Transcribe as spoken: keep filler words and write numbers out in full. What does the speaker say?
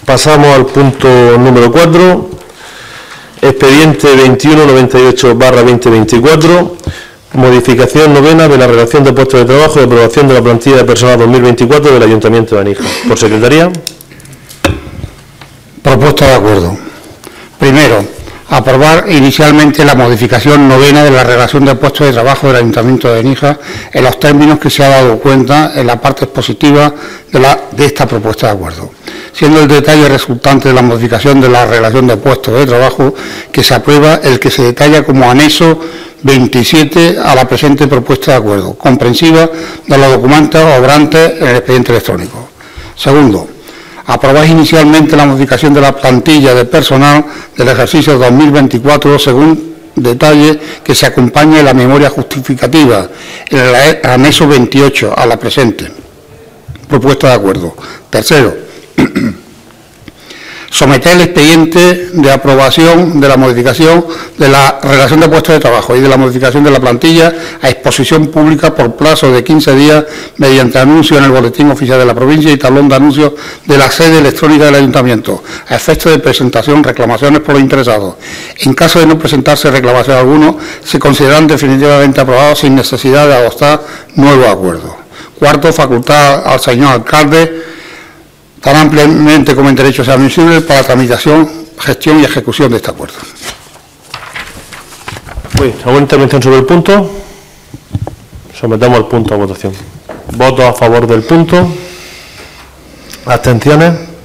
Pasamos al punto número cuatro, expediente veintiuno noventa y ocho barra veinte veinticuatro, modificación novena de la relación de puestos de trabajo y aprobación de la plantilla de personal dos mil veinticuatro del Ayuntamiento de Anija. Por secretaría. Propuesta de acuerdo. Primero, aprobar inicialmente la modificación novena de la relación de puestos de trabajo del Ayuntamiento de Níjar en los términos que se ha dado cuenta en la parte expositiva de, la, de esta propuesta de acuerdo, siendo el detalle resultante de la modificación de la relación de puestos de trabajo que se aprueba el que se detalla como anexo veintisiete a la presente propuesta de acuerdo, comprensiva de los documentos obrantes en el expediente electrónico. Segundo, aprobar inicialmente la modificación de la plantilla de personal del ejercicio dos mil veinticuatro según detalle que se acompañe en la memoria justificativa, en el anexo veintiocho a la presente propuesta de acuerdo. Tercero, someter el expediente de aprobación de la modificación de la relación de puestos de trabajo y de la modificación de la plantilla a exposición pública por plazo de quince días mediante anuncio en el Boletín Oficial de la Provincia y tablón de anuncios de la sede electrónica del Ayuntamiento, a efecto de presentación reclamaciones por los interesados. En caso de no presentarse reclamación alguno, se consideran definitivamente aprobados sin necesidad de adoptar nuevos acuerdos. Cuarto, facultad al señor alcalde tan ampliamente como en derecho sea admisible para la tramitación, gestión y ejecución de este acuerdo. Muy bien. ¿Alguna intervención sobre el punto? Sometemos el punto a votación. ¿Votos a favor del punto? ¿Abstenciones?